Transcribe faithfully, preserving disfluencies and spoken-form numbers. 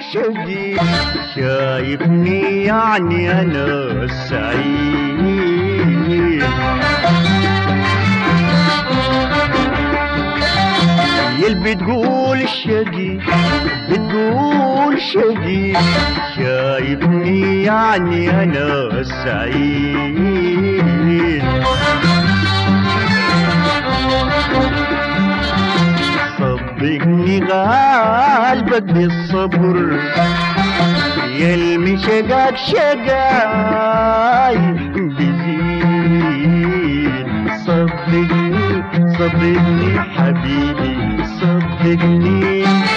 شقي شايفني يعني أنا سعيد. يلي بتقول شقي بتقول شقي شايفني يعني أنا سعيد. صدقني غالبك بالصبر يلمي شقاك شقاي بزيد. صدقني صدقني حبيبي صدقني